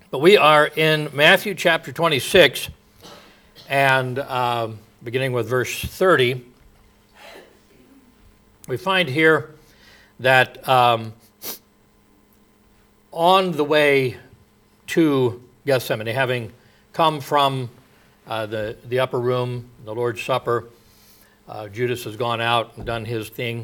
But we are in Matthew chapter 26, and beginning with verse 30, we find here that on the way to Gethsemane, having come from the upper room, the Lord's Supper, Judas has gone out and done his thing.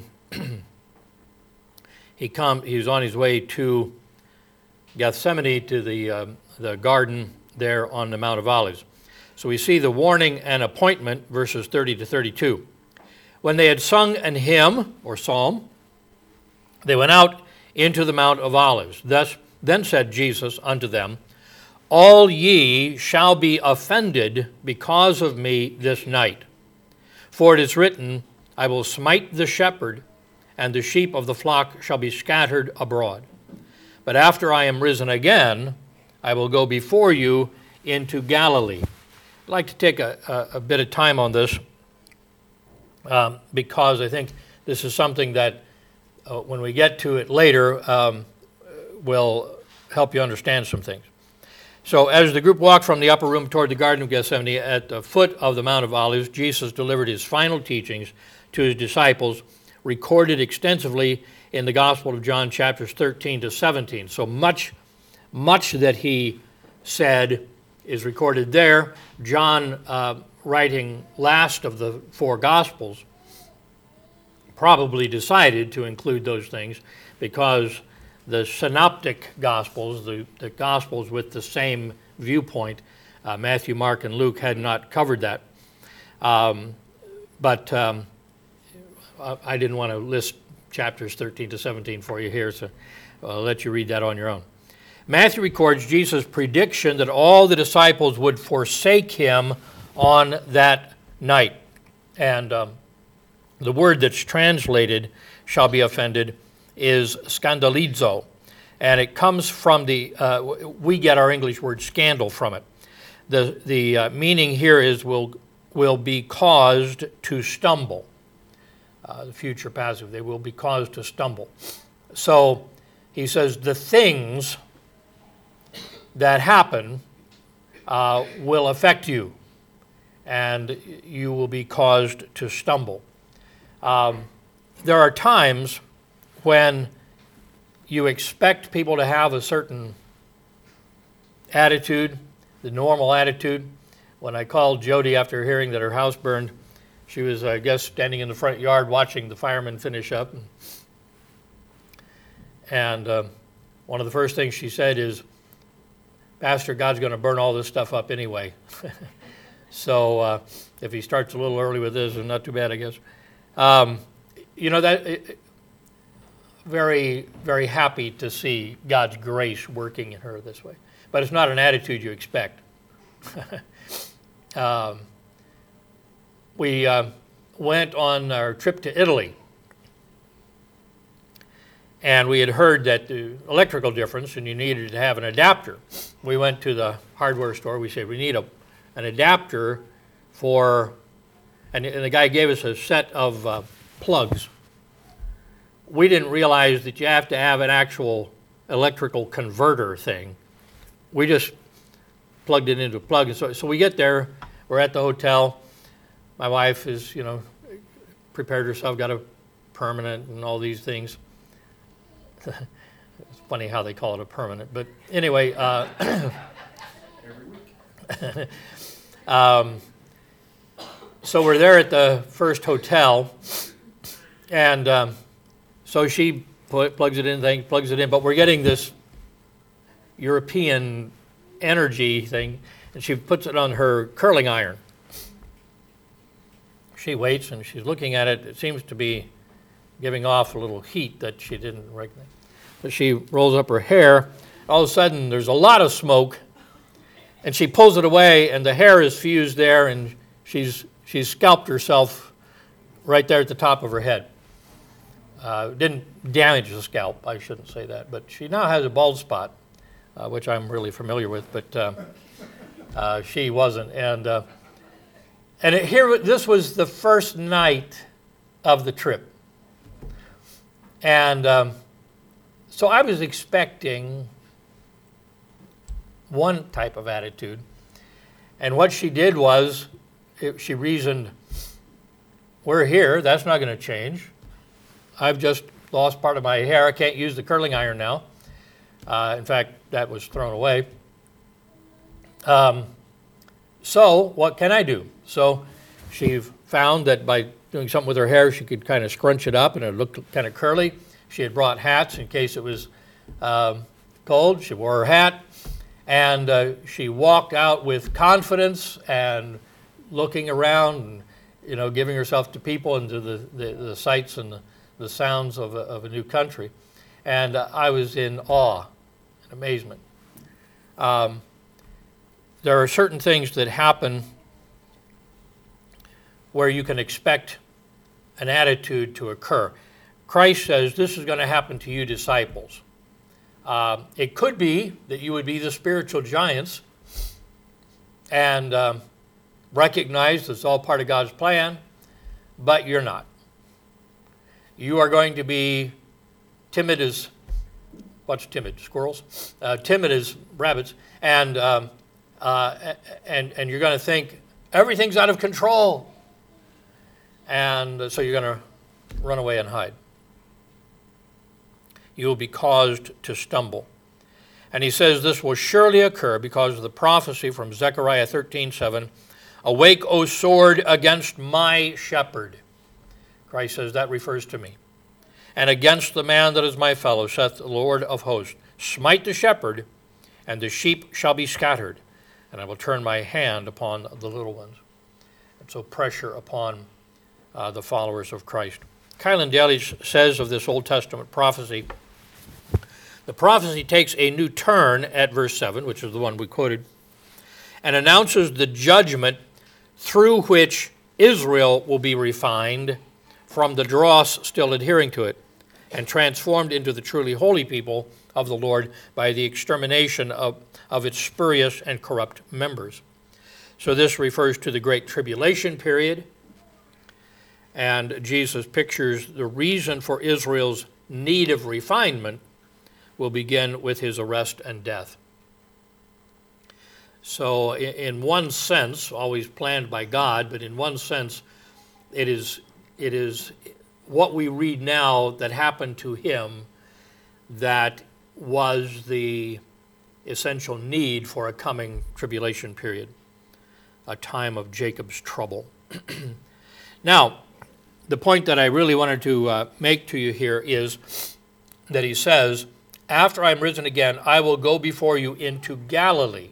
He's on his way to Gethsemane, to the garden there on the Mount of Olives. So we see the warning and appointment, verses 30 to 32. When they had sung an hymn or psalm, they went out into the Mount of Olives. Then said Jesus unto them, All ye shall be offended because of me this night. For it is written, I will smite the shepherd, and the sheep of the flock shall be scattered abroad. But after I am risen again, I will go before you into Galilee. I'd like to take a bit of time on this because I think this is something that when we get to it later will help you understand some things. So as the group walked from the upper room toward the Garden of Gethsemane at the foot of the Mount of Olives, Jesus delivered his final teachings to his disciples, recorded extensively in the Gospel of John, chapters 13 to 17. So much that he said is recorded there. John, writing last of the four Gospels, probably decided to include those things because the synoptic Gospels, the Gospels with the same viewpoint, Matthew, Mark, and Luke, had not covered that. But I didn't want to list chapters 13 to 17 for you here, so I'll let you read that on your own. Matthew records Jesus' prediction that all the disciples would forsake him on that night. And the word that's translated, shall be offended, is scandalizo. And it comes from we get our English word scandal from it. The meaning here is will be caused to stumble. The future passive, they will be caused to stumble. So he says the things that happen will affect you, and you will be caused to stumble. There are times when you expect people to have a certain attitude, the normal attitude. When I called Jody after hearing that her house burned, she was, I guess, standing in the front yard watching the firemen finish up. And one of the first things she said is, Pastor, God's going to burn all this stuff up anyway. So if he starts a little early with this, it's not too bad, I guess. Very, very happy to see God's grace working in her this way. But it's not an attitude you expect. We went on our trip to Italy, and we had heard that the electrical difference, and you needed to have an adapter. We went to the hardware store. We said, we need an adapter for, and the guy gave us a set of plugs. We didn't realize that you have to have an actual electrical converter thing. We just plugged it into a plug. And so we get there, we're at the hotel. My wife is, prepared herself, got a permanent and all these things. It's funny how they call it a permanent. But anyway, Every week. So we're there at the first hotel, and so she plugs it in, but we're getting this European energy thing, and she puts it on her curling iron. She waits, and she's looking at it. It seems to be giving off a little heat that she didn't recognize. But she rolls up her hair. All of a sudden, there's a lot of smoke, and she pulls it away, and the hair is fused there, and she's scalped herself right there at the top of her head. Didn't damage the scalp, I shouldn't say that, but she now has a bald spot, which I'm really familiar with, but she wasn't. This was the first night of the trip. And so I was expecting one type of attitude. And what she did was, she reasoned, we're here, that's not going to change. I've just lost part of my hair, I can't use the curling iron now. In fact, that was thrown away. So what can I do? So she found that by doing something with her hair, she could kind of scrunch it up and it looked kind of curly. She had brought hats in case it was cold. She wore her hat, and she walked out with confidence and looking around and, giving herself to people and to the sights and the sounds of a new country. And I was in awe and amazement. There are certain things that happen where you can expect an attitude to occur. Christ says, this is going to happen to you disciples. It could be that you would be the spiritual giants and recognize it's all part of God's plan, but you're not. You are going to be timid as, what's timid? Squirrels? Timid as rabbits, and you're going to think everything's out of control. And so you're going to run away and hide. You will be caused to stumble. And he says this will surely occur because of the prophecy from Zechariah 13:7. Awake, O sword, against my shepherd. Christ says that refers to me. And against the man that is my fellow, saith the Lord of hosts. Smite the shepherd, and the sheep shall be scattered, and I will turn my hand upon the little ones. And so pressure upon the followers of Christ. Kylan Daly says of this Old Testament prophecy, the prophecy takes a new turn at verse 7, which is the one we quoted, and announces the judgment through which Israel will be refined from the dross still adhering to it and transformed into the truly holy people of the Lord by the extermination of its spurious and corrupt members. So this refers to the Great Tribulation period, and Jesus pictures the reason for Israel's need of refinement will begin with his arrest and death. So in one sense, always planned by God, but in one sense, it is what we read now that happened to him that was the essential need for a coming tribulation period, a time of Jacob's trouble. Now, the point that I really wanted to make to you here is that he says, after I am risen again, I will go before you into Galilee.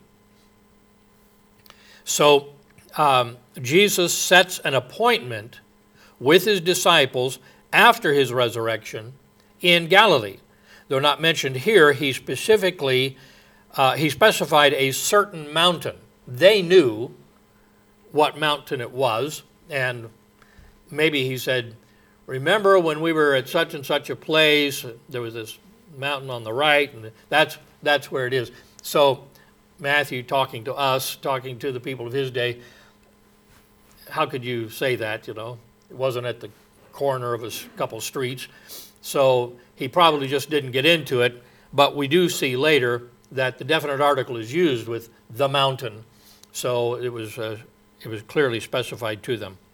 So Jesus sets an appointment with his disciples after his resurrection in Galilee. Though not mentioned here, he specified a certain mountain. They knew what mountain it was, and maybe he said, remember when we were at such and such a place, there was this mountain on the right, and that's where it is. So Matthew talking to us, talking to the people of his day, how could you say that, It wasn't at the corner of a couple streets. So he probably just didn't get into it, but we do see later that the definite article is used with the mountain. So it was clearly specified to them.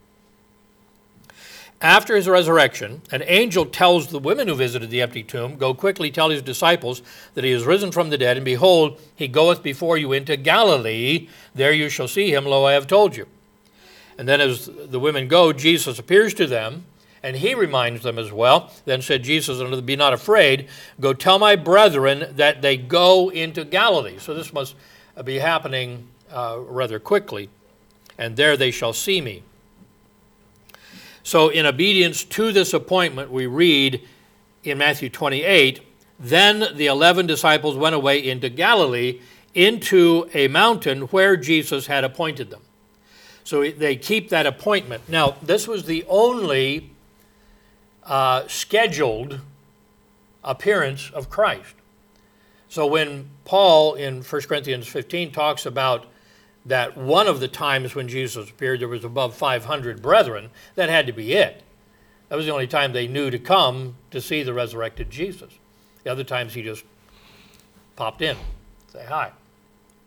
After his resurrection, an angel tells the women who visited the empty tomb, go quickly tell his disciples that he is risen from the dead, and behold, he goeth before you into Galilee. There you shall see him, lo, I have told you. And then as the women go, Jesus appears to them, and he reminds them as well. Then said Jesus unto them, be not afraid, go tell my brethren that they go into Galilee. So this must be happening rather quickly, and there they shall see me. So in obedience to this appointment, we read in Matthew 28, then the 11 disciples went away into Galilee, into a mountain where Jesus had appointed them. So they keep that appointment. Now, this was the only scheduled appearance of Christ. So when Paul in 1 Corinthians 15 talks about that one of the times when Jesus appeared, there was above 500 brethren, that had to be it. That was the only time they knew to come to see the resurrected Jesus. The other times he just popped in, say hi.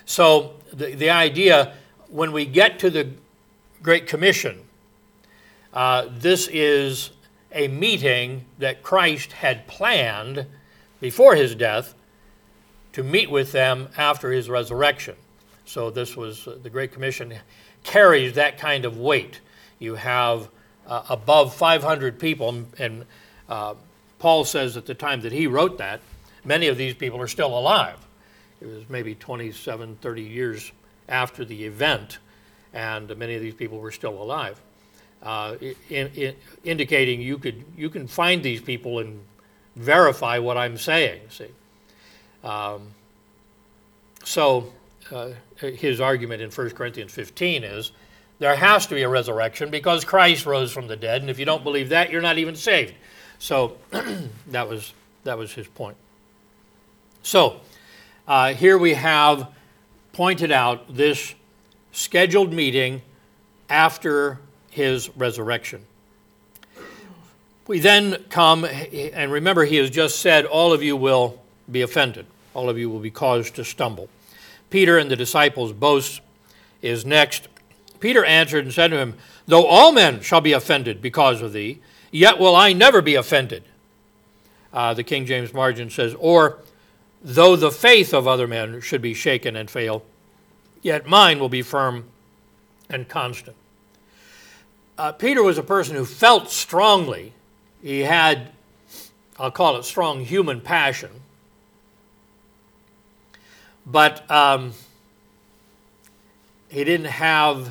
So the idea, when we get to the Great Commission, this is a meeting that Christ had planned before his death to meet with them after his resurrection. So this was, the Great Commission carries that kind of weight. You have above 500 people, and Paul says at the time that he wrote that, many of these people are still alive. It was maybe 27, 30 years after the event, and many of these people were still alive, indicating you can find these people and verify what I'm saying. See, so his argument in 1 Corinthians 15 is there has to be a resurrection because Christ rose from the dead, and if you don't believe that, you're not even saved. So that was his point. So here we have pointed out this scheduled meeting after his resurrection. We then come, and remember he has just said, all of you will be offended. All of you will be caused to stumble. Peter and the disciples' boast is next. Peter answered and said to him, though all men shall be offended because of thee, yet will I never be offended. The King James margin says, or though the faith of other men should be shaken and fail, yet mine will be firm and constant. Peter was a person who felt strongly. He had, I'll call it, strong human passion. But he didn't have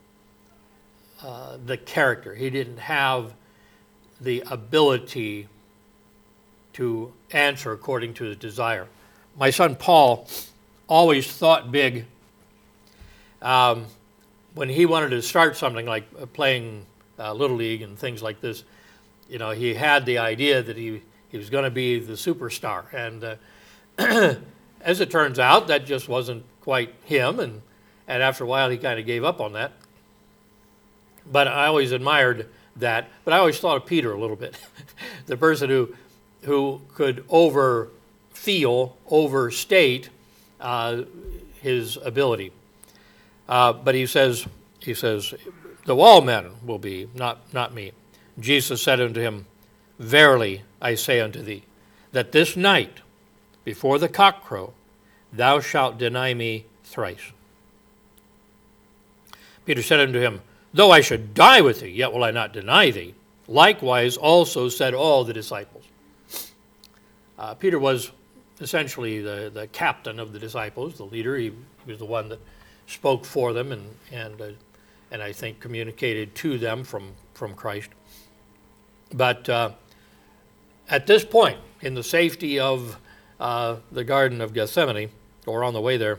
the character. He didn't have the ability to answer according to his desire. My son Paul always thought big. When he wanted to start something like playing Little League and things like this, you know, he had the idea that he was going to be the superstar. And as it turns out, that just wasn't quite him. And after a while, he kind of gave up on that. But I always admired that. But I always thought of Peter a little bit. The person who could overstate his ability. But he says, though all men will be, not me. Jesus said unto him, verily I say unto thee, that this night, before the cock crow, thou shalt deny me thrice. Peter said unto him, though I should die with thee, yet will I not deny thee. Likewise also said all the disciples. Peter was essentially the captain of the disciples, the leader. He was the one that spoke for them and I think communicated to them from Christ. But at this point, in the safety of the Garden of Gethsemane, or on the way there,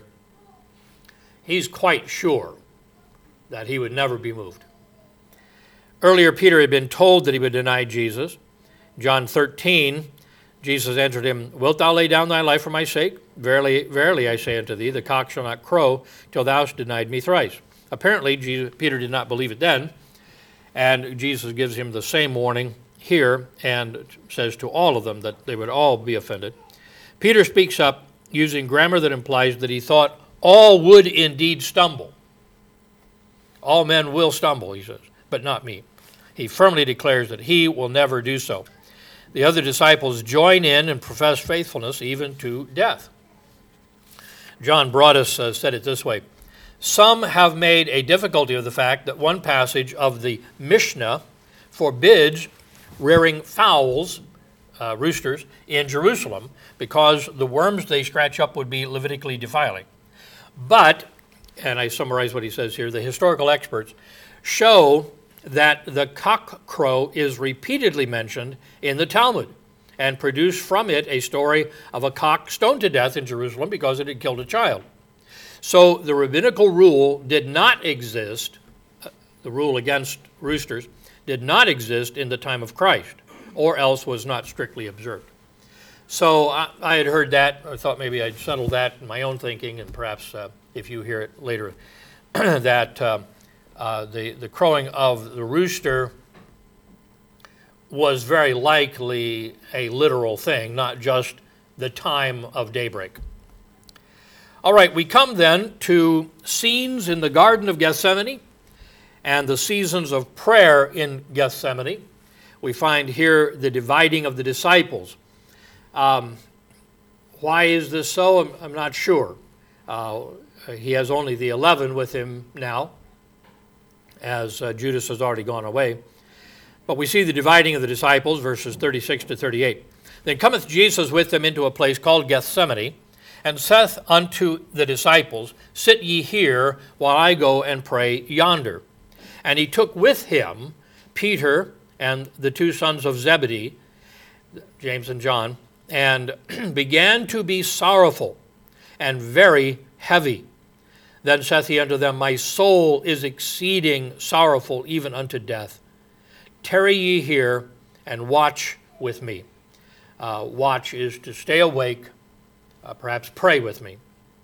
he's quite sure that he would never be moved. Earlier, Peter had been told that he would deny Jesus. John 13, Jesus answered him, wilt thou lay down thy life for my sake? Verily, verily, I say unto thee, the cock shall not crow till thou hast denied me thrice. Apparently, Peter did not believe it then, and Jesus gives him the same warning here and says to all of them that they would all be offended. Peter speaks up using grammar that implies that he thought all would indeed stumble. All men will stumble, he says, but not me. He firmly declares that he will never do so. The other disciples join in and profess faithfulness even to death. John Broadus said it this way, some have made a difficulty of the fact that one passage of the Mishnah forbids rearing fowls, roosters, in Jerusalem because the worms they scratch up would be Levitically defiling. But, and I summarize what he says here, the historical experts show that the cock crow is repeatedly mentioned in the Talmud and produce from it a story of a cock stoned to death in Jerusalem because it had killed a child. So the rabbinical rule did not exist, the rule against roosters did not exist in the time of Christ, or else was not strictly observed. So I had heard that, I thought maybe I'd settle that in my own thinking, and perhaps if you hear it later, that the crowing of the rooster was very likely a literal thing, not just the time of daybreak. All right, we come then to scenes in the Garden of Gethsemane and the seasons of prayer in Gethsemane. We find here the dividing of the disciples. Why is this so? I'm not sure. He has only the 11 with him now, as Judas has already gone away. But we see the dividing of the disciples, verses 36 to 38. Then cometh Jesus with them into a place called Gethsemane, and saith unto the disciples, Sit ye here, while I go and pray yonder. And he took with him Peter and the two sons of Zebedee, James and John, and began to be sorrowful and very heavy. Then saith he unto them, My soul is exceeding sorrowful, even unto death. Tarry ye here, and watch with me. Watch is to stay awake, perhaps pray with me.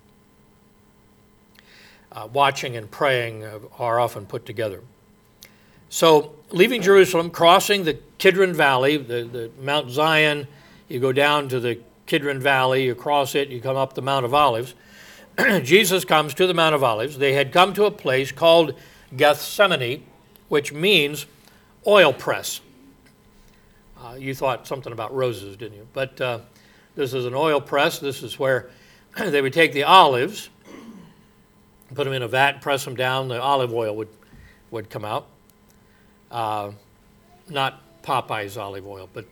Watching and praying are often put together. So, leaving Jerusalem, crossing the Kidron Valley, the Mount Zion, you go down to the Kidron Valley, you cross it, you come up the Mount of Olives. Jesus comes to the Mount of Olives. They had come to a place called Gethsemane, which means oil press. You thought something about roses, didn't you? But this is an oil press. This is where they would take the olives, put them in a vat, press them down. The olive oil would come out. Not Popeye's olive oil, but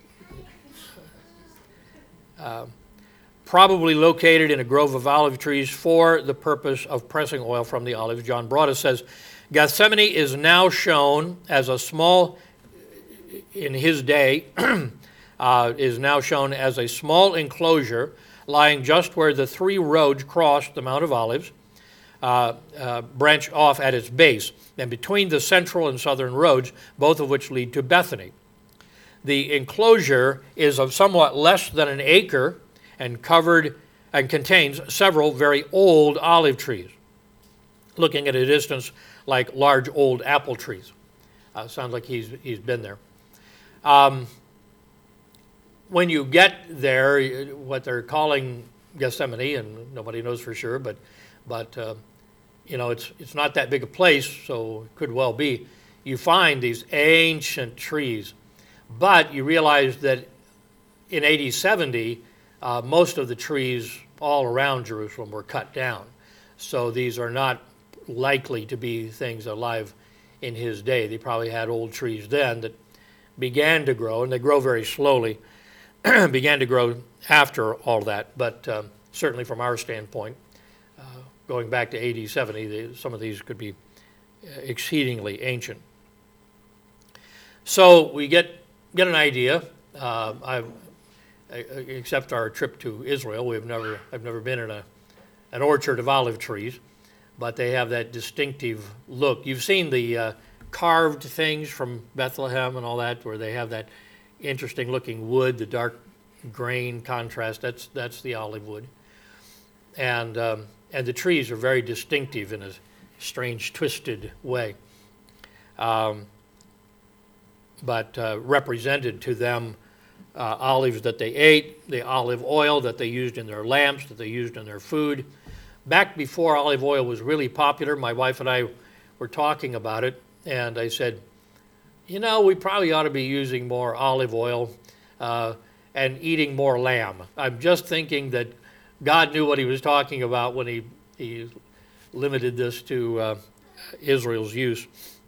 probably located in a grove of olive trees for the purpose of pressing oil from the olives. John Broadus says, Gethsemane is now shown as a small, in his day, is now shown as a small enclosure lying just where the three roads cross the Mount of Olives, branch off at its base, and between the central and southern roads, both of which lead to Bethany. The enclosure is of somewhat less than an acre and covered and contains several very old olive trees, looking at a distance like large old apple trees. Sounds like he's been there. When you get there, what they're calling Gethsemane, and nobody knows for sure, but it's not that big a place, so it could well be. You find these ancient trees, but you realize that in AD 70, most of the trees all around Jerusalem were cut down. So these are not likely to be things alive in his day. They probably had old trees then that began to grow, and they grow very slowly, began to grow after all that. But certainly from our standpoint, going back to AD 70, some of these could be exceedingly ancient. So we get an idea. Except our trip to Israel, I've never been in an orchard of olive trees, but they have that distinctive look. You've seen the carved things from Bethlehem and all that, where they have that interesting looking wood, the dark grain contrast. That's the olive wood, and the trees are very distinctive in a strange, twisted way, but represented to them olives that they ate, the olive oil that they used in their lamps, that they used in their food. Back before olive oil was really popular, my wife and I were talking about it, and I said, we probably ought to be using more olive oil and eating more lamb. I'm just thinking that God knew what he was talking about when he limited this to Israel's use.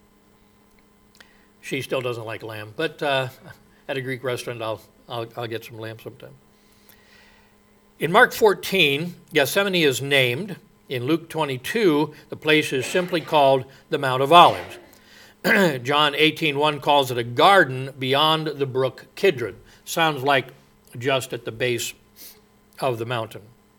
She still doesn't like lamb, but at a Greek restaurant, I'll get some lamb sometime. In Mark 14, Gethsemane is named. In Luke 22, the place is simply called the Mount of Olives. John 18:1 calls it a garden beyond the brook Kidron. Sounds like just at the base of the mountain.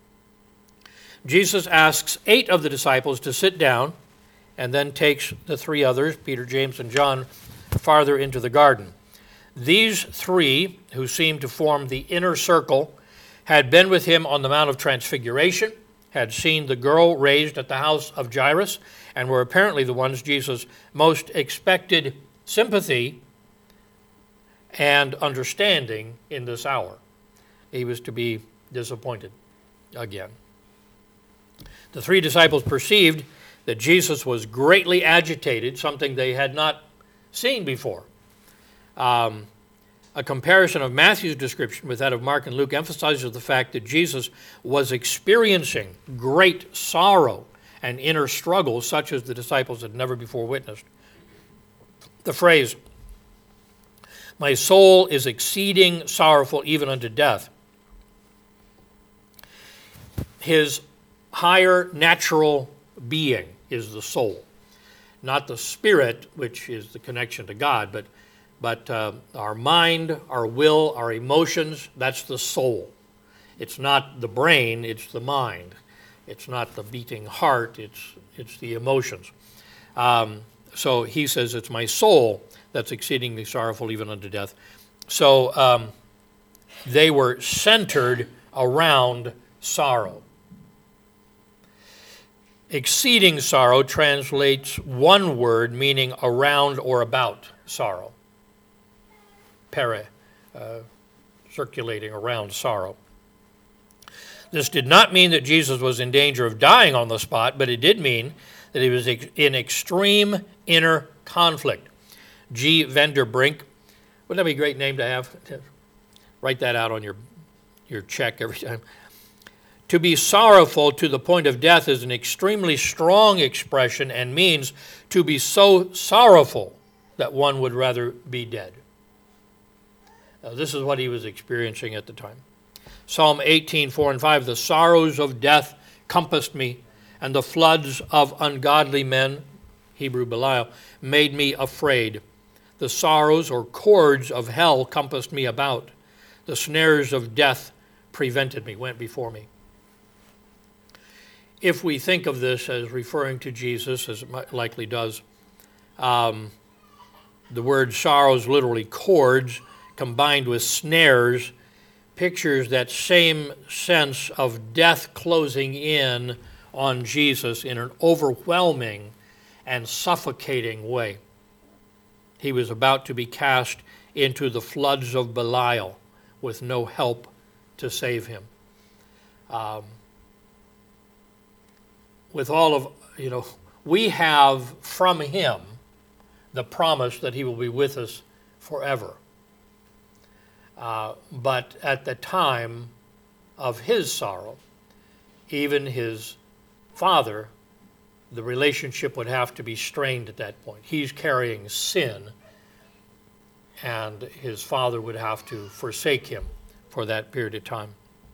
Jesus asks 8 of the disciples to sit down and then takes the 3 others, Peter, James, and John, farther into the garden. These 3, who seem to form the inner circle, had been with him on the Mount of Transfiguration, had seen the girl raised at the house of Jairus, and were apparently the ones Jesus most expected sympathy and understanding in this hour. He was to be disappointed again. The three disciples perceived that Jesus was greatly agitated, something they had not seen before. A comparison of Matthew's description with that of Mark and Luke emphasizes the fact that Jesus was experiencing great sorrow and inner struggle such as the disciples had never before witnessed. The phrase, "My soul is exceeding sorrowful even unto death," his higher natural being is the soul, not the spirit, which is the connection to God, but our mind, our will, our emotions, that's the soul. It's not the brain, it's the mind. It's not the beating heart, it's the emotions. So he says, it's my soul that's exceedingly sorrowful even unto death. So they were centered around sorrow. Exceeding sorrow translates one word meaning around or about sorrow. Pere, circulating around sorrow. This did not mean that Jesus was in danger of dying on the spot, but it did mean that he was in extreme inner conflict. G. Vanderbrink, wouldn't that be a great name to have? Write that out on your check every time. To be sorrowful to the point of death is an extremely strong expression and means to be so sorrowful that one would rather be dead. This is what he was experiencing at the time. Psalm 18, 4 and 5, "The sorrows of death compassed me, and the floods of ungodly men," Hebrew Belial, "made me afraid. The sorrows or cords of hell compassed me about. The snares of death prevented me," went before me. If we think of this as referring to Jesus, as it likely does, the word sorrows, literally cords, combined with snares, pictures that same sense of death closing in on Jesus in an overwhelming and suffocating way. He was about to be cast into the floods of Belial with no help to save him. With all of, we have from him the promise that he will be with us forever. But at the time of his sorrow, even his father, the relationship would have to be strained at that point. He's carrying sin, and his father would have to forsake him for that period of time.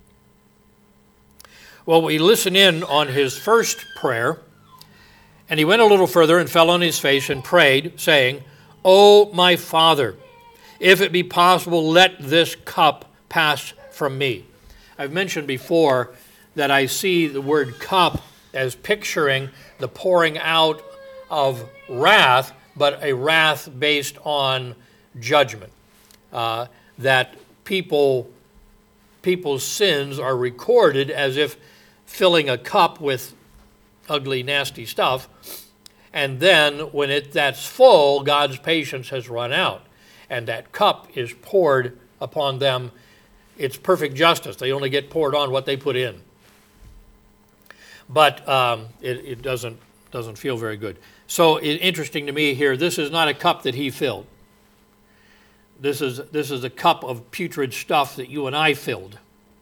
Well, we listen in on his first prayer, and he went a little further and fell on his face and prayed, saying, "O my Father, if it be possible, let this cup pass from me." I've mentioned before that I see the word cup as picturing the pouring out of wrath, but a wrath based on judgment. That people's sins are recorded as if filling a cup with ugly, nasty stuff, and then when that's full, God's patience has run out, and that cup is poured upon them. It's perfect justice. They only get poured on what they put in. But it doesn't feel very good. So interesting to me here, this is not a cup that he filled. This is a cup of putrid stuff that you and I filled.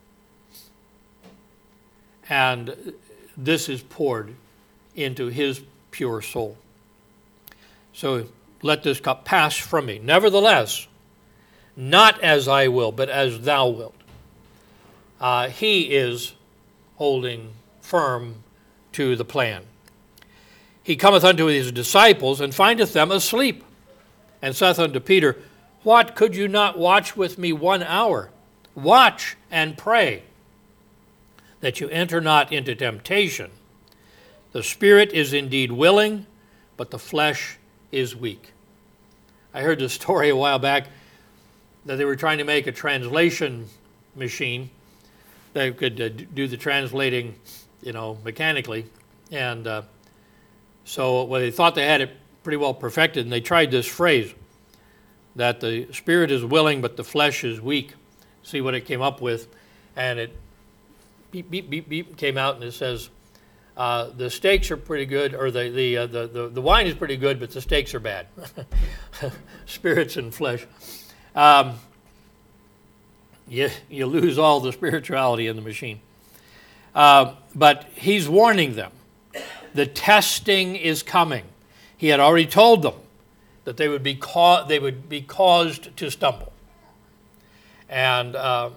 And this is poured into his pure soul. So let this cup pass from me. Nevertheless, not as I will, but as thou wilt. He is holding firm to the plan. He cometh unto his disciples, and findeth them asleep, and saith unto Peter, "What, could you not watch with me 1 hour? Watch and pray, that you enter not into temptation. The spirit is indeed willing, but the flesh is weak." I heard this story a while back that they were trying to make a translation machine that could do the translating, mechanically. And so they thought they had it pretty well perfected, and they tried this phrase, that the spirit is willing, but the flesh is weak. See what it came up with. And it beep, beep, beep, beep, came out, and it says, The steaks are pretty good, or the wine is pretty good, but the steaks are bad. Spirits and flesh. You lose all the spirituality in the machine. But he's warning them. The testing is coming. He had already told them that they would be caused to stumble. And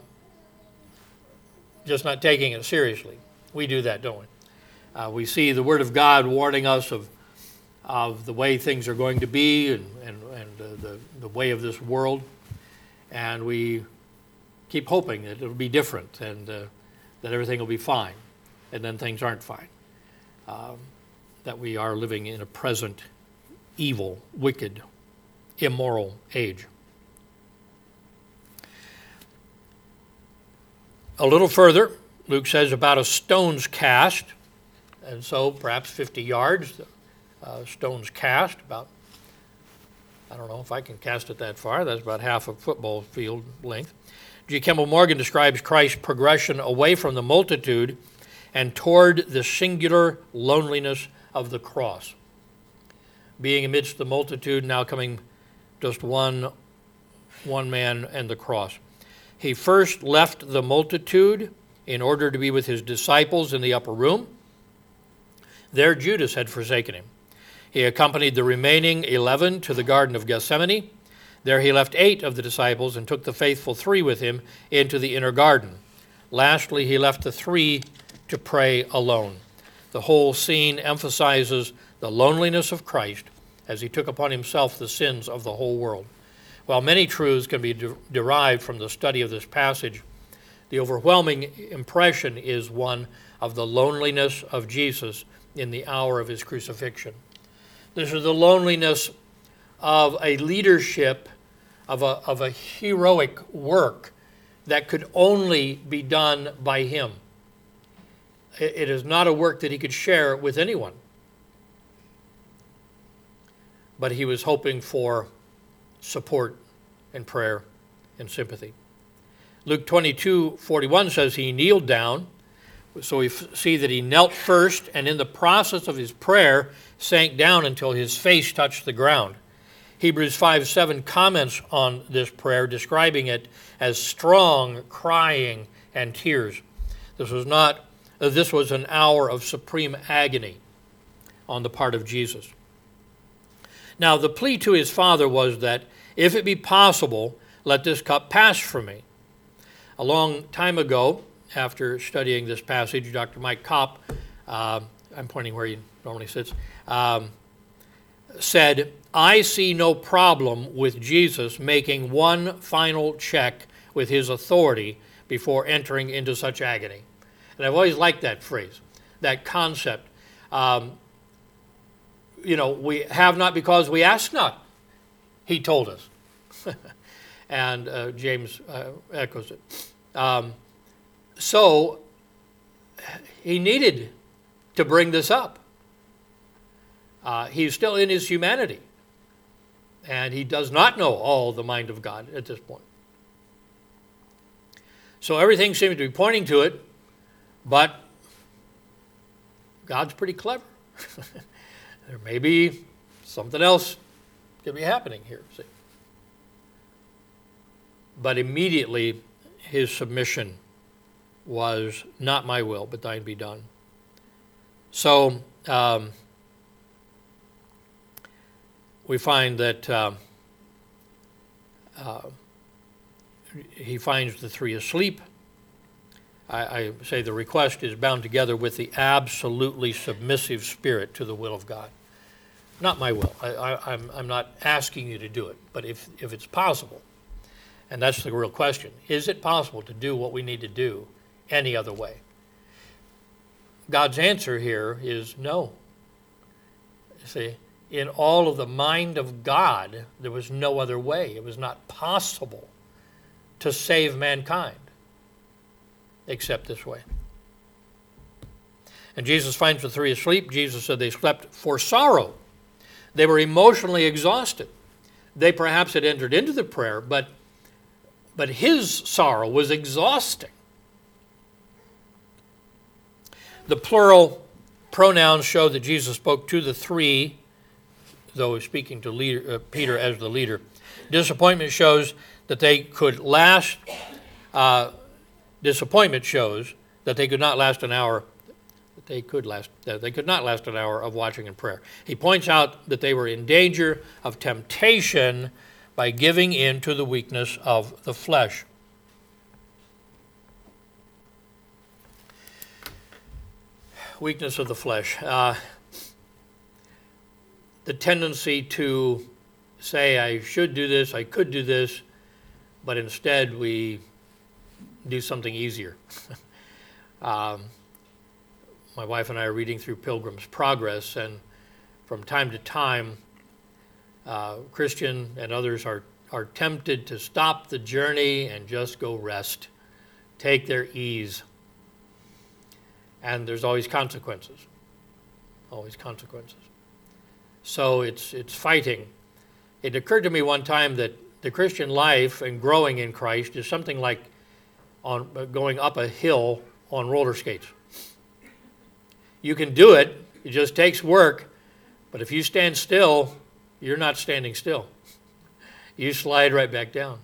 just not taking it seriously. We do that, don't we? We see the Word of God warning us of the way things are going to be and the way of this world. And we keep hoping that it'll be different and that everything will be fine. And then things aren't fine. That we are living in a present evil, wicked, immoral age. A little further, Luke says about a stone's cast, and so perhaps 50 yards, stone's cast, about, I don't know if I can cast it that far, that's about half a football field length. G. Kimball Morgan describes Christ's progression away from the multitude and toward the singular loneliness of the cross. Being amidst the multitude, now coming just one man and the cross. He first left the multitude in order to be with his disciples in the upper room. There Judas had forsaken him. He accompanied the remaining 11 to the Garden of Gethsemane. There he left 8 of the disciples and took the faithful 3 with him into the inner garden. Lastly, he left the 3 to pray alone. The whole scene emphasizes the loneliness of Christ as he took upon himself the sins of the whole world. While many truths can be derived from the study of this passage, the overwhelming impression is one of the loneliness of Jesus in the hour of his crucifixion. This is the loneliness of a leadership, of a heroic work that could only be done by him. It is not a work that he could share with anyone. But he was hoping for support and prayer and sympathy. Luke 22:41 says he kneeled down. So we see that he knelt first, and in the process of his prayer, sank down until his face touched the ground. Hebrews 5:7 comments on this prayer, describing it as strong crying and tears. This was an hour of supreme agony on the part of Jesus. Now, the plea to his Father was that, if it be possible, let this cup pass from me. A long time ago, after studying this passage, Dr. Mike Kopp, I'm pointing where he normally sits, said, I see no problem with Jesus making one final check with his authority before entering into such agony. And I've always liked that phrase, that concept. We have not because we ask not, he told us. And James echoes it. So he needed to bring this up. He's still in his humanity. And he does not know all the mind of God at this point. So everything seems to be pointing to it, but God's pretty clever. There may be something else could be happening here. See? But immediately his submission was, not my will, but thine be done. So we find that he finds the 3 asleep. I say the request is bound together with the absolutely submissive spirit to the will of God. Not my will. I'm not asking you to do it, but if it's possible, and that's the real question, is it possible to do what we need to do any other way? God's answer here is no. See, in all of the mind of God, there was no other way. It was not possible to save mankind except this way. And Jesus finds the 3 asleep. Jesus said they slept for sorrow. They were emotionally exhausted. They perhaps had entered into the prayer, but his sorrow was exhausting. The plural pronouns show that Jesus spoke to the three, though speaking to Peter as the leader. Disappointment shows that they could last. Disappointment shows that they could not last an hour. They could not last an hour of watching and prayer. He points out that they were in danger of temptation by giving in to the weakness of the flesh. Weakness of the flesh. The tendency to say, I should do this, I could do this, but instead we do something easier. My wife and I are reading through Pilgrim's Progress, and from time to time, Christian and others are tempted to stop the journey and just go rest, take their ease. And there's always consequences, always consequences. So it's fighting. It occurred to me one time that the Christian life and growing in Christ is something like going up a hill on roller skates. You can do it, it just takes work, but if you stand still, you're not standing still. You slide right back down.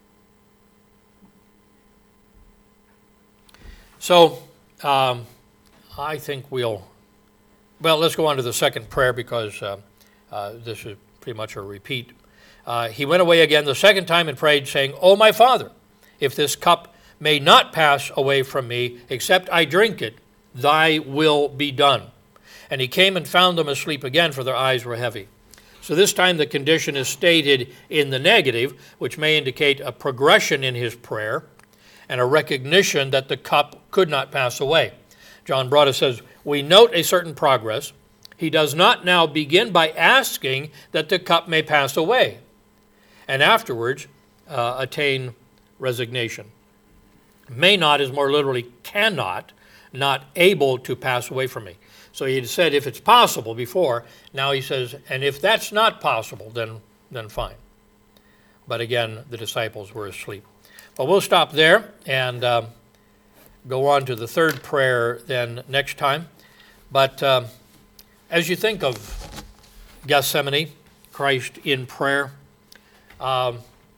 So, I think let's go on to the second prayer because this is pretty much a repeat. He went away again the second time and prayed, saying, O my Father, if this cup may not pass away from me, except I drink it, thy will be done. And he came and found them asleep again, for their eyes were heavy. So this time the condition is stated in the negative, which may indicate a progression in his prayer and a recognition that the cup could not pass away. John Broadus says, we note a certain progress. He does not now begin by asking that the cup may pass away, and afterwards attain resignation. May not is more literally cannot, not able to pass away from me. So he had said if it's possible before, now he says, and if that's not possible, then fine. But again, the disciples were asleep. Well, we'll stop there and go on to the third prayer then next time. But as you think of Gethsemane, Christ in prayer, be a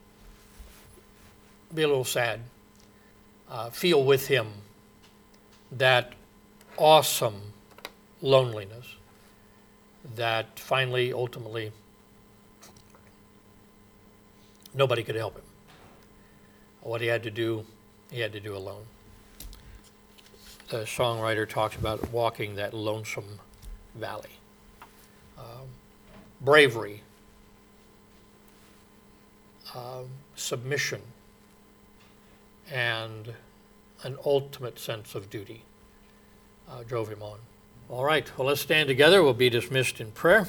little sad. Feel with him that awesome loneliness that finally, ultimately, nobody could help him. What he had to do alone. The songwriter talks about walking that lonesome valley. Bravery, submission, and an ultimate sense of duty drove him on. All right, well, let's stand together. We'll be dismissed in prayer.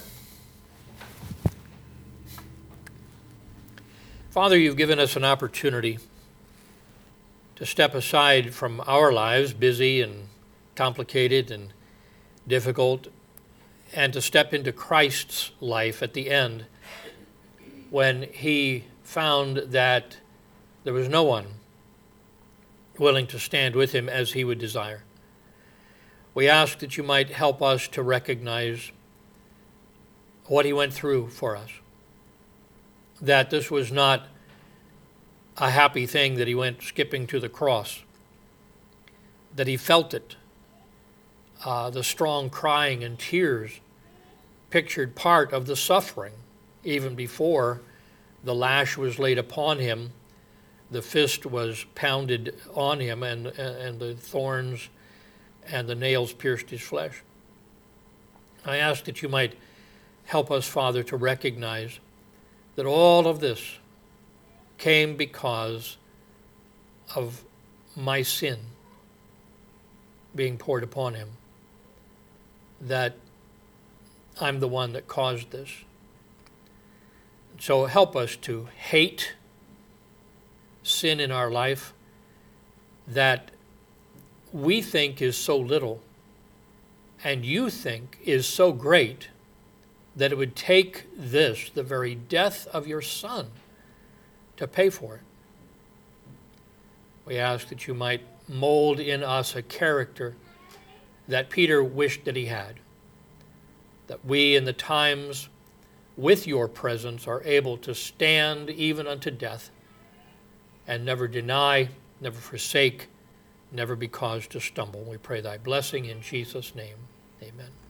Father, you've given us an opportunity to step aside from our lives, busy and complicated and difficult, and to step into Christ's life at the end when he found that there was no one willing to stand with him as he would desire. We ask that you might help us to recognize what he went through for us, that this was not a happy thing that he went skipping to the cross, that he felt it. The strong crying and tears pictured part of the suffering even before the lash was laid upon him, the fist was pounded on him, and the thorns and the nails pierced his flesh. I ask that you might help us, Father, to recognize that all of this came because of my sin being poured upon him, that I'm the one that caused this. So help us to hate sin in our life that we think is so little and you think is so great that it would take this, the very death of your Son, to pay for it. We ask that you might mold in us a character that Peter wished that he had, that we in the times with your presence are able to stand even unto death and never deny, never forsake, never be caused to stumble. We pray thy blessing in Jesus' name. Amen.